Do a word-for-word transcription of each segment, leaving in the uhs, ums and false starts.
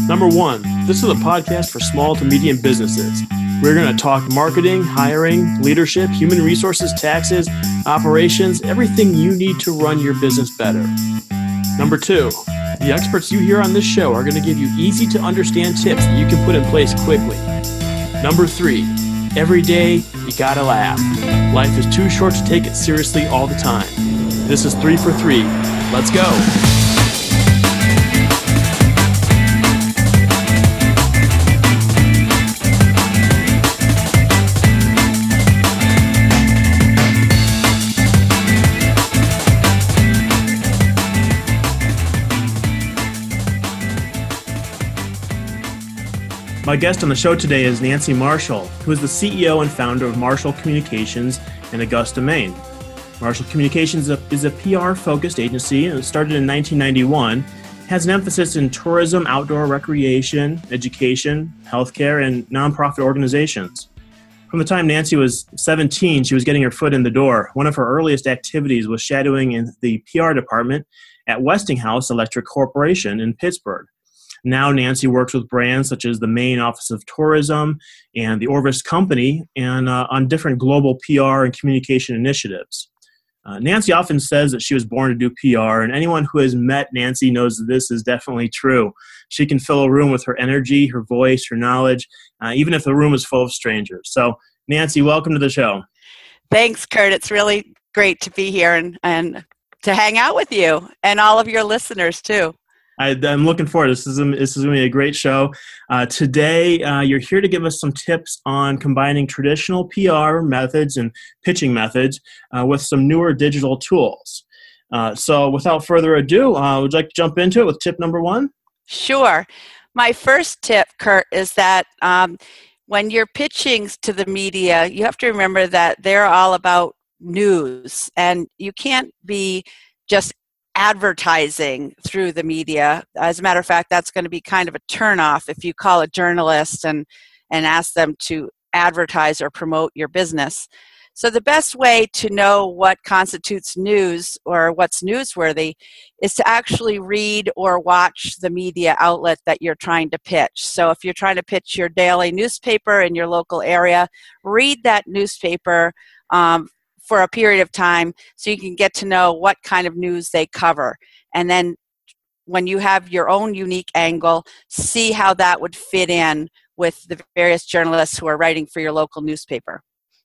Number one, this is a podcast for small to medium businesses. We're going to talk marketing, hiring, leadership, human resources, taxes, operations, everything you need to run your business better. Number two, the experts you hear on this show are going to give you easy to understand tips that you can put in place quickly. Number three, every day you gotta laugh. Life is too short to take it seriously all the time. This is three for three. Let's go. My guest on the show today is Nancy Marshall, who is the C E O and founder of Marshall Communications in Augusta, Maine. Marshall Communications is a, is a P R-focused agency and it started in nineteen ninety-one, has an emphasis in tourism, outdoor recreation, education, healthcare, and nonprofit organizations. From the time Nancy was seventeen, she was getting her foot in the door. One of her earliest activities was shadowing in the P R department at Westinghouse Electric Corporation in Pittsburgh. Now Nancy works with brands such as the Maine Office of Tourism and the Orvis Company and uh, on different global P R and communication initiatives. Uh, Nancy often says that she was born to do P R, and anyone who has met Nancy knows that this is definitely true. She can fill a room with her energy, her voice, her knowledge, uh, even if the room is full of strangers. So, Nancy, welcome to the show. Thanks, Kurt. It's really great to be here and, and to hang out with you and all of your listeners, too. I, I'm looking forward. This is, a, this is going to be a great show. Uh, today, uh, you're here to give us some tips on combining traditional P R methods and pitching methods uh, with some newer digital tools. Uh, so without further ado, uh, would you like to jump into it with tip number one? Sure. My first tip, Kurt, is that um, when you're pitching to the media, you have to remember that they're all about news, and you can't be just advertising through the media. As a matter of fact, that's going to be kind of a turnoff if you call a journalist and, and ask them to advertise or promote your business. So the best way to know what constitutes news or what's newsworthy is to actually read or watch the media outlet that you're trying to pitch. So if you're trying to pitch your daily newspaper in your local area, read that newspaper um, for a period of time so you can get to know what kind of news they cover. And then when you have your own unique angle, see how that would fit in with the various journalists who are writing for your local newspaper.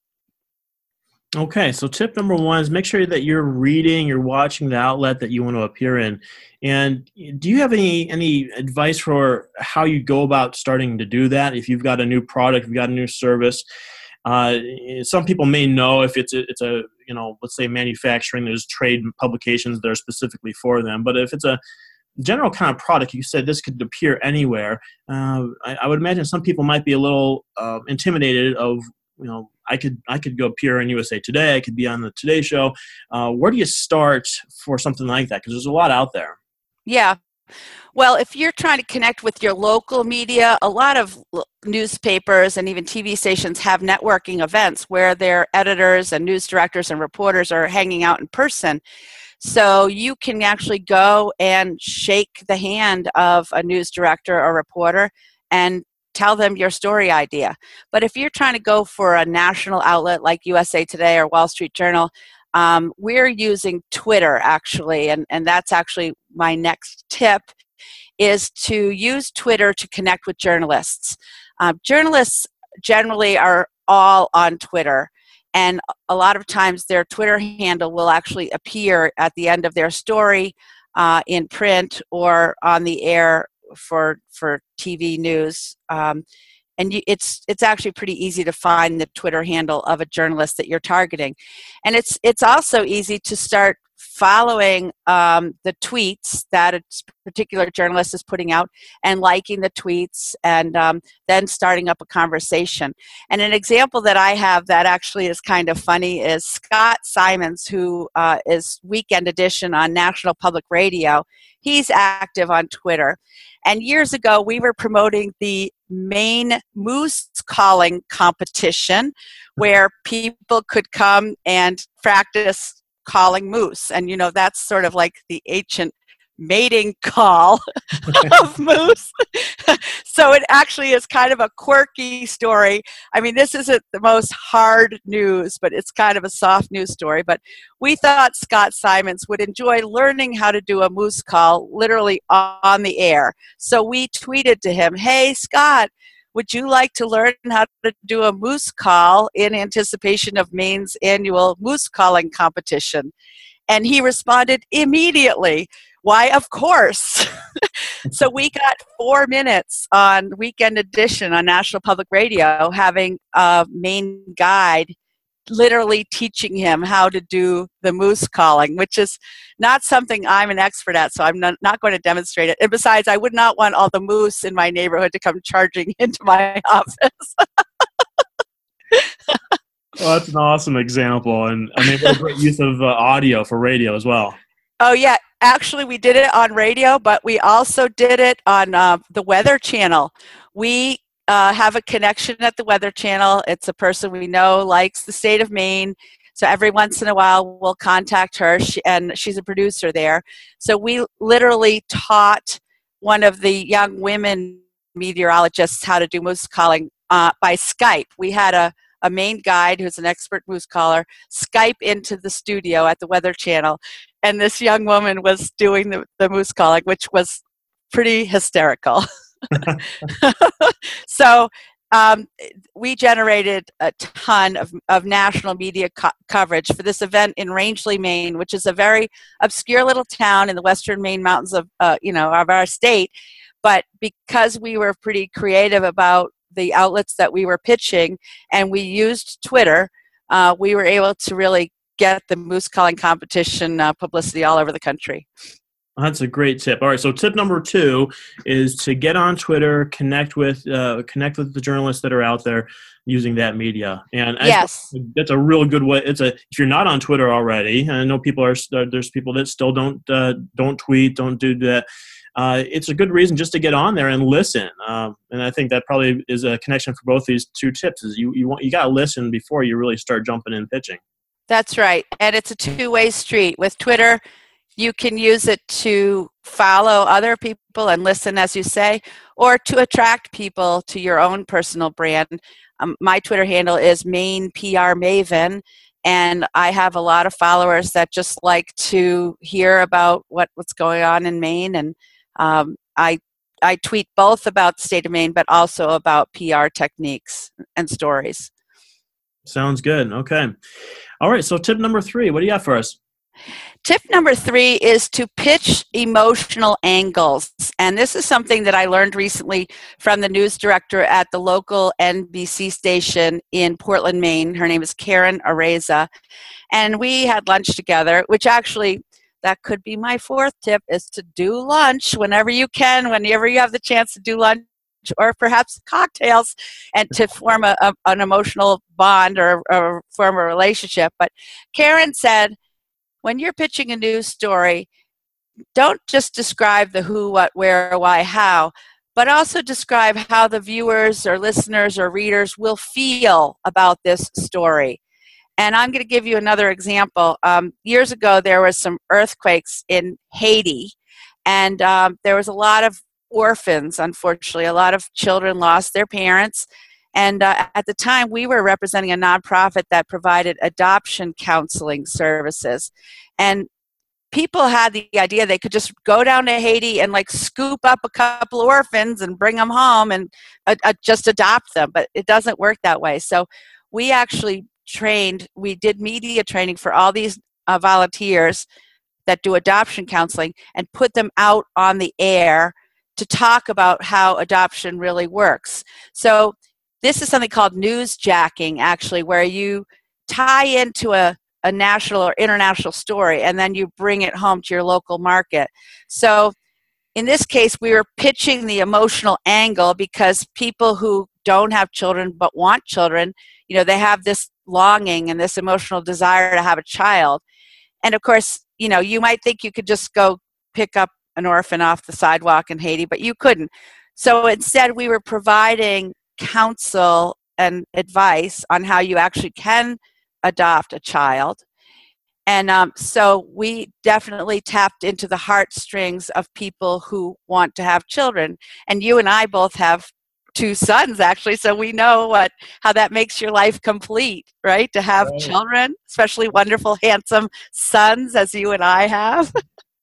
Okay, so tip number one is make sure that you're reading, you're watching the outlet that you want to appear in. And do you have any any advice for how you go about starting to do that? If you've got a new product, you've got a new service, Uh, some people may know if it's a, it's a, you know, let's say manufacturing, there's trade publications that are specifically for them. But if it's a general kind of product, you said this could appear anywhere. Uh, I, I would imagine some people might be a little uh, intimidated of, you know, I could I could go appear in U S A Today. I could be on the Today Show. Uh, where do you start for something like that? Because there's a lot out there. Yeah. Well, if you're trying to connect with your local media, a lot of newspapers and even T V stations have networking events where their editors and news directors and reporters are hanging out in person. So you can actually go and shake the hand of a news director or reporter and tell them your story idea. But if you're trying to go for a national outlet like U S A Today or Wall Street Journal, um, we're using Twitter actually, and, and that's actually my next tip, is to use Twitter to connect with journalists. Uh, journalists generally are all on Twitter, and a lot of times their Twitter handle will actually appear at the end of their story uh, in print or on the air for for T V news. Um, and you, it's it's actually pretty easy to find the Twitter handle of a journalist that you're targeting. And it's it's also easy to start following um, the tweets that a particular journalist is putting out and liking the tweets and um, then starting up a conversation. And an example that I have that actually is kind of funny is Scott Simons, who uh, is Weekend Edition on National Public Radio. He's active on Twitter. And years ago, we were promoting the Maine Moose Calling Competition, where people could come and practice calling moose. And, you know, that's sort of like the ancient mating call of moose. So it actually is kind of a quirky story. I mean, this isn't the most hard news, but it's kind of a soft news story. But we thought Scott Simons would enjoy learning how to do a moose call literally on the air. So we tweeted to him, "Hey, Scott, would you like to learn how to do a moose call in anticipation of Maine's annual moose calling competition?" And he responded immediately, "Why, of course." So we got four minutes on Weekend Edition on National Public Radio having a Maine guide literally teaching him how to do the moose calling, which is not something I'm an expert at, so I'm not, not going to demonstrate it. And besides, I would not want all the moose in my neighborhood to come charging into my office. Well, that's an awesome example, and I mean, what a great use of uh, audio for radio as well. Oh, yeah. Actually, we did it on radio, but we also did it on uh, the Weather Channel. We uh, have a connection at the Weather Channel. It's a person we know likes the state of Maine. So every once in a while, we'll contact her, she, and she's a producer there. So we literally taught one of the young women meteorologists how to do moose calling uh, by Skype. We had a a Maine guide who's an expert moose caller Skype into the studio at the Weather Channel, and this young woman was doing the, the moose calling, which was pretty hysterical. So um, we generated a ton of, of national media co- coverage for this event in Rangeley, Maine, which is a very obscure little town in the western Maine mountains of uh, you know of our state. But because we were pretty creative about the outlets that we were pitching, and we used Twitter, uh, we were able to really get the moose calling competition uh, publicity all over the country. That's a great tip. All right, so tip number two is to get on Twitter, connect with uh, connect with the journalists that are out there using that media. And yes, I, that's a real good way. It's a if you're not on Twitter already, and I know people are there's people that still don't uh, don't tweet, don't do that. Uh, it's a good reason just to get on there and listen. Um, and I think that probably is a connection for both these two tips. Is you you want you got to listen before you really start jumping in pitching. That's right, and it's a two-way street. With Twitter, you can use it to follow other people and listen, as you say, or to attract people to your own personal brand. Um, my Twitter handle is Maine P R Maven, and I have a lot of followers that just like to hear about what, what's going on in Maine. And um, I I tweet both about the state of Maine, but also about P R techniques and stories. Sounds good. Okay. All right. So tip number three, what do you got for us? Tip number three is to pitch emotional angles. And this is something that I learned recently from the news director at the local N B C station in Portland, Maine. Her name is Karen Areza. And we had lunch together, which actually, that could be my fourth tip, is to do lunch whenever you can, whenever you have the chance to do lunch, or perhaps cocktails, and to form a, a, an emotional bond or, or form a relationship. But Karen said, when you're pitching a news story, don't just describe the who, what, where, why, how, but also describe how the viewers or listeners or readers will feel about this story. And I'm going to give you another example. Um, years ago, there was some earthquakes in Haiti, and um, there was a lot of orphans, unfortunately. A lot of children lost their parents. And uh, at the time, we were representing a nonprofit that provided adoption counseling services. And people had the idea they could just go down to Haiti and like scoop up a couple of orphans and bring them home and uh, uh, just adopt them. But it doesn't work that way. So we actually trained, we did media training for all these uh, volunteers that do adoption counseling and put them out on the air to talk about how adoption really works. So this is something called newsjacking, actually, where you tie into a, a national or international story and then you bring it home to your local market. So in this case, we were pitching the emotional angle because people who don't have children but want children, you know, they have this longing and this emotional desire to have a child. And of course, you know, you might think you could just go pick up an orphan off the sidewalk in Haiti, but you couldn't. So instead, we were providing counsel and advice on how you actually can adopt a child. And um, so we definitely tapped into the heartstrings of people who want to have children. And you and I both have two sons, actually, so we know what how that makes your life complete, right? To have Right. children, especially wonderful, handsome sons, as you and I have.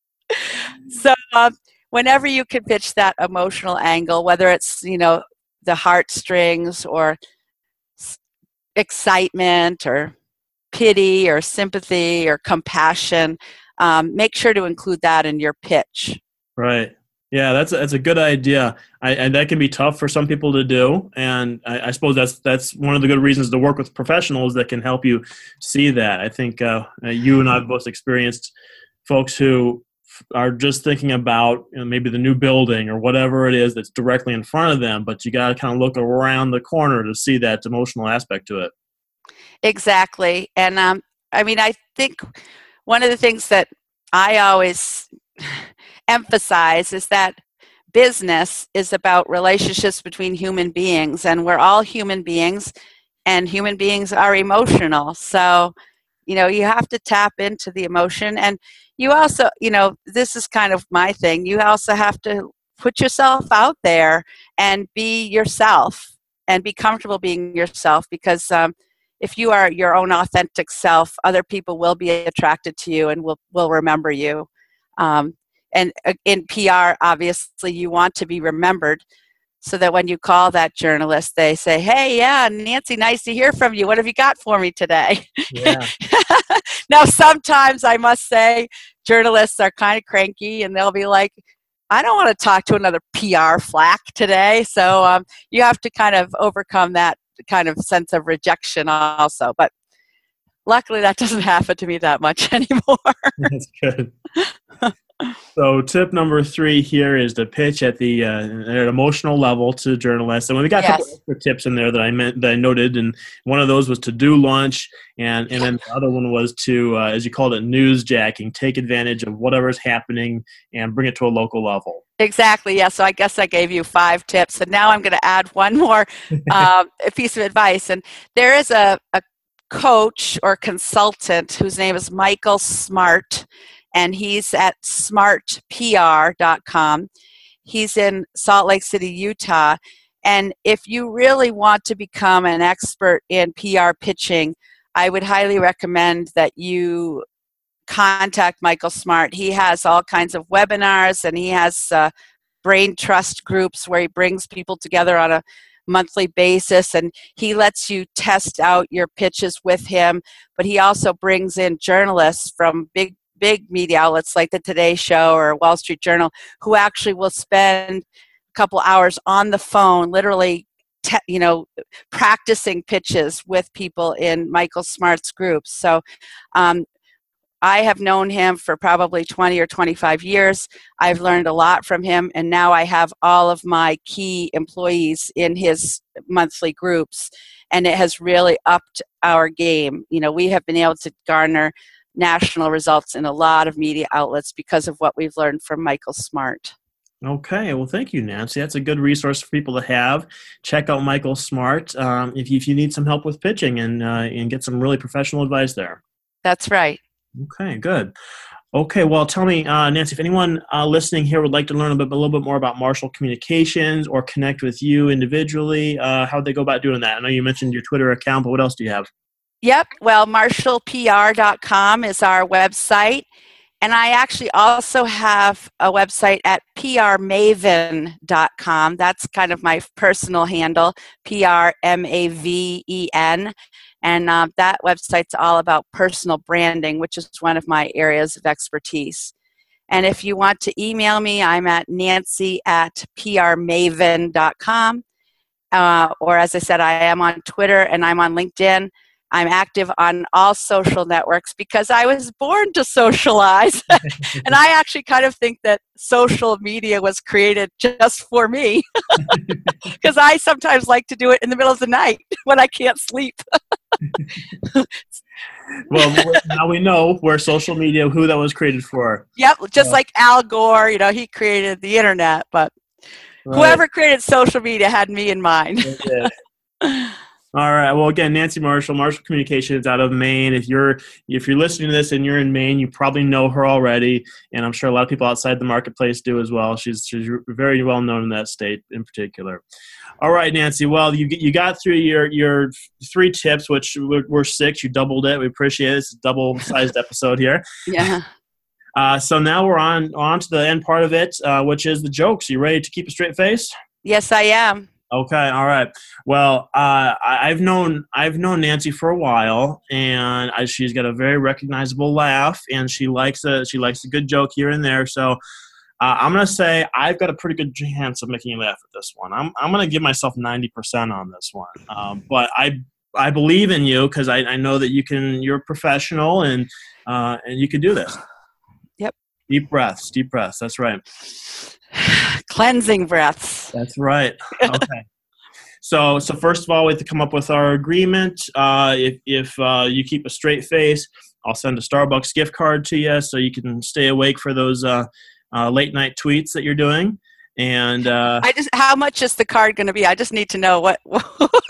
So um, whenever you can pitch that emotional angle, whether it's, you know, the heartstrings or s- excitement or pity or sympathy or compassion, um, make sure to include that in your pitch. Right. Yeah, that's a, that's a good idea. I, and that can be tough for some people to do. And I, I suppose that's that's one of the good reasons to work with professionals that can help you see that. I think uh, you and I have both experienced folks who are just thinking about, you know, maybe the new building or whatever it is that's directly in front of them, but you got to kind of look around the corner to see that emotional aspect to it. Exactly. And um, I mean, I think one of the things that I always emphasize is that business is about relationships between human beings, and we're all human beings, and human beings are emotional. So, you know, you have to tap into the emotion. And you also, you know, this is kind of my thing, you also have to put yourself out there and be yourself and be comfortable being yourself, because um, if you are your own authentic self, other people will be attracted to you and will, will remember you. Um, and uh, in P R, obviously, you want to be remembered, so that when you call that journalist, they say, hey, yeah, Nancy, nice to hear from you. What have you got for me today? Yeah. Now, sometimes I must say, journalists are kind of cranky, and they'll be like, I don't want to talk to another P R flack today. So um, you have to kind of overcome that kind of sense of rejection also. But luckily, that doesn't happen to me that much anymore. That's good. So tip number three here is to pitch at the uh, at an emotional level to journalists. And we got a couple Yes. extra tips in there that I meant that I noted, and one of those was to do lunch, and and then the other one was to, uh, as you called it, newsjacking, take advantage of whatever's happening and bring it to a local level. Exactly. Yeah. So I guess I gave you five tips, and now I'm going to add one more um, piece of advice. And there is a, a coach or consultant whose name is Michael Smart, and he's at smart P R dot com. He's in Salt Lake City, Utah. And if you really want to become an expert in P R pitching, I would highly recommend that you contact Michael Smart. He has all kinds of webinars, and he has uh, brain trust groups where he brings people together on a monthly basis, and he lets you test out your pitches with him. But he also brings in journalists from big big media outlets like the Today Show or Wall Street Journal, who actually will spend a couple hours on the phone, literally te- you know practicing pitches with people in Michael Smart's groups. So um, I have known him for probably twenty or twenty-five years. I've learned a lot from him, and now I have all of my key employees in his monthly groups, and it has really upped our game. You know, we have been able to garner national results in a lot of media outlets because of what we've learned from Michael Smart. Okay, well, thank you, Nancy. That's a good resource for people to have. Check out Michael Smart um, if, you, if you need some help with pitching and uh, and get some really professional advice there. That's right. Okay, good. Okay, well, tell me, uh, Nancy, if anyone uh, listening here would like to learn a, bit, a little bit more about Marshall Communications or connect with you individually, uh, how would they go about doing that? I know you mentioned your Twitter account, but what else do you have? Yep. Well, marshall P R dot com is our website. And I actually also have a website at P R maven dot com. That's kind of my personal handle, P R M A V E N. And uh, that website's all about personal branding, which is one of my areas of expertise. And if you want to email me, I'm at Nancy at P R maven dot com. Uh, or as I said, I am on Twitter and I'm on LinkedIn. I'm active on all social networks because I was born to socialize. And I actually kind of think that social media was created just for me, because I sometimes like to do it in the middle of the night when I can't sleep. Well, now we know where social media, who that was created for. Yep, just Yeah. like Al Gore, you know, he created the internet, but Right. whoever created social media had me in mind. It is. All right. Well, again, Nancy Marshall, Marshall Communications out of Maine. If you're if you're listening to this and you're in Maine, you probably know her already, and I'm sure a lot of people outside the marketplace do as well. She's she's very well known in that state in particular. All right, Nancy. Well, you you got through your your three tips, which were six. You doubled it. We appreciate it. It's a double-sized episode here. Yeah. Uh, so now we're on on to the end part of it, uh, which is the jokes. You ready to keep a straight face? Yes, I am. Okay, all right. Well, uh, I- I've known I've known Nancy for a while, and I, she's got a very recognizable laugh, and she likes a she likes a good joke here and there. So uh, I'm gonna say I've got a pretty good chance of making you laugh at this one. I'm I'm gonna give myself ninety percent on this one, um, but I I believe in you because I, I know that you can. You're a professional, and uh, and you can do this. Yep. Deep breaths, deep breaths. That's right. Cleansing breaths. That's right. Okay. so, so first of all, we have to come up with our agreement. Uh, if if uh, you keep a straight face, I'll send a Starbucks gift card to you so you can stay awake for those uh, uh, late night tweets that you're doing. And uh, I just, how much is the card going to be? I just need to know what, you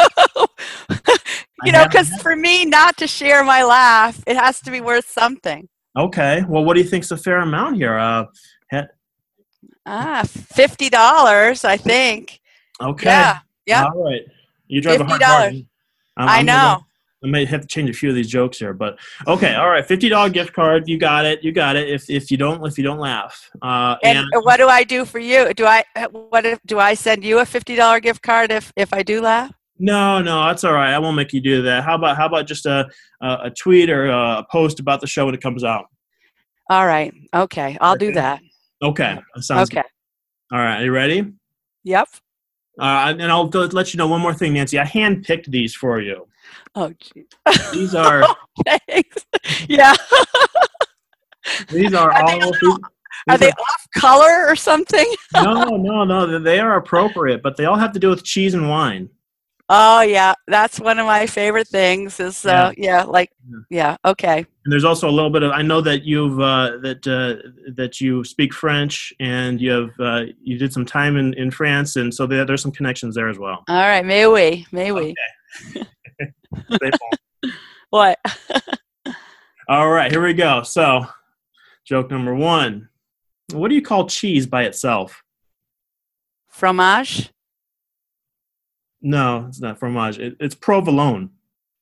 I know, have- because for me not to share my laugh, it has to be worth something. okay. Well, what do you think's a fair amount here? Uh, he- Ah, fifty dollars, I think. okay. Yeah. Yeah. All right. You drive a hard fifty dollars. bargain. I'm- I I'm know. gonna- I may have to change a few of these jokes here, but okay, all right, fifty dollar gift card. You got it. You got it. If if you don't if you don't laugh, uh, And, and what do I do for you? Do I what if do I send you a fifty dollar gift card if if I do laugh? no, no, that's all right. I won't make you do that. How about how about just a a, a tweet or a post about the show when it comes out? All right. Okay. I'll do Okay. that. Okay, that sounds Okay. good. All right, are you ready? Yep. Uh, and I'll do- let you know one more thing, Nancy. I handpicked these for you. Oh, gee. These are Thanks. Yeah. these are Are they all. a These, little- Are these they off color or something? no, no, no. They are appropriate, but they all have to do with cheese and wine. Oh, yeah. That's one of my favorite things is, uh, yeah, like, yeah. Okay. And there's also a little bit of. I know that you've uh, that uh, that you speak French, and you have uh, you did some time in, in France, and so there, there's some connections there as well. All right. May we? May we? Okay. What? All right, here we go. So, joke number one. What do you call cheese by itself? Fromage? No, it's not fromage. It, it's provolone.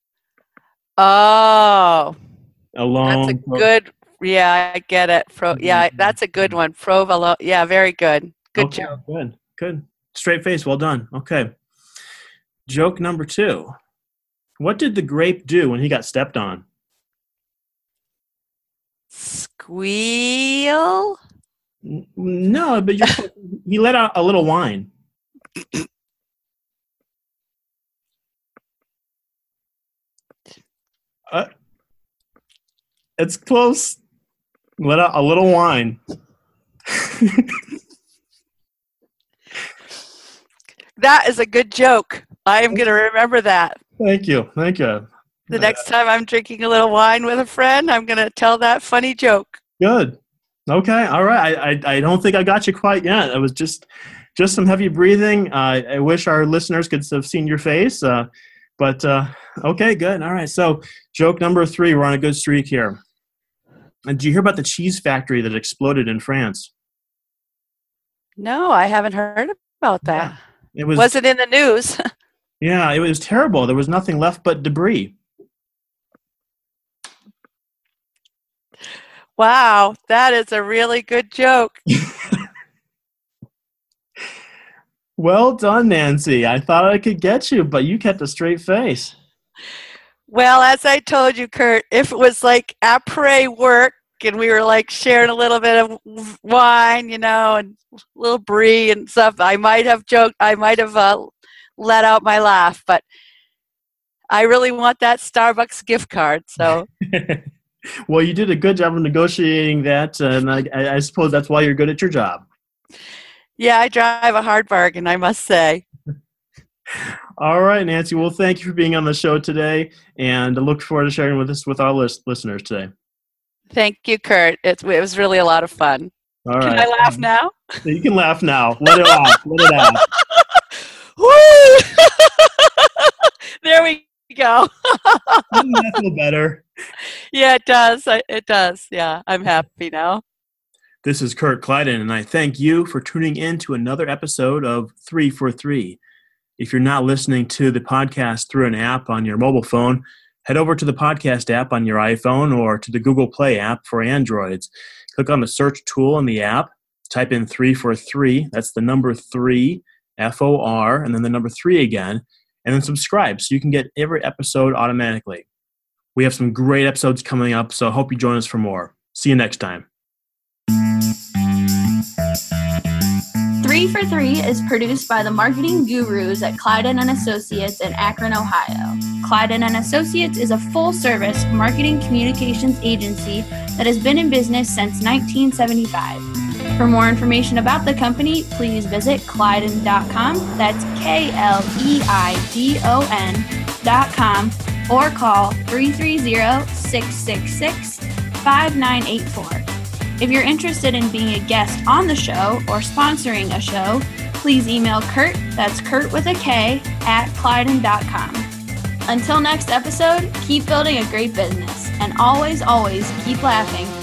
Oh, Alone. that's a good. Yeah, I get it. Pro, yeah, that's a good one. Provolone. Yeah, very good. Good Okay, job. Good. Good. Straight face. Well done. Okay. Joke number two. What did the grape do when he got stepped on? Squeal? N- No, but you're, he let out a little wine. Uh, it's close. Let out a little wine. That is a good joke. I am going to remember that. Thank you. Thank you. The next time I'm drinking a little wine with a friend, I'm going to tell that funny joke. Good. Okay. All right. I, I I don't think I got you quite yet. It was just just some heavy breathing. Uh, I wish our listeners could have seen your face. Uh, but uh, okay, good. All right. So joke number three. We're on a good streak here. And did you hear about the cheese factory that exploded in France? No, I haven't heard about that. It was. Was it in the news? Yeah. It was terrible. There was nothing left but debris. Wow, that is a really good joke. Well done, Nancy. I thought I could get you, but you kept a straight face. Well, as I told you, Kurt, if it was like après work and we were like sharing a little bit of wine, you know, and a little brie and stuff, I might have joked, I might have uh, let out my laugh, but I really want that Starbucks gift card, so. Well, you did a good job of negotiating that, and I, I suppose that's why you're good at your job. Yeah, I drive a hard bargain, I must say. All right, Nancy. Well, thank you for being on the show today, and I look forward to sharing with this with our list, listeners today. Thank you, Kurt. It's, it was really a lot of fun. All Can right. I laugh now? You can laugh now. Let it out. Let it out. Woo! There we go. Doesn't that feel better? Yeah, it does. It does. Yeah, I'm happy now. This is Kurt Klyden, and I thank you for tuning in to another episode of Three for Three. If you're not listening to the podcast through an app on your mobile phone, head over to the podcast app on your iPhone or to the Google Play app for Androids. Click on the search tool in the app, type in three for three, that's the number three, F O R, and then the number three again, and then subscribe so you can get every episode automatically. We have some great episodes coming up, so I hope you join us for more. See you next time. Three for Three is produced by the marketing gurus at Klyden and Associates in Akron, Ohio. Klyden and Associates is a full-service marketing communications agency that has been in business since nineteen seventy-five. For more information about the company, please visit Klyden dot com. That's K L E I D O N dot com, or call three three zero, six six six, five nine eight four. If you're interested in being a guest on the show or sponsoring a show, please email Kurt, that's Kurt with a K, at Klyden dot com. Until next episode, keep building a great business, and always, always keep laughing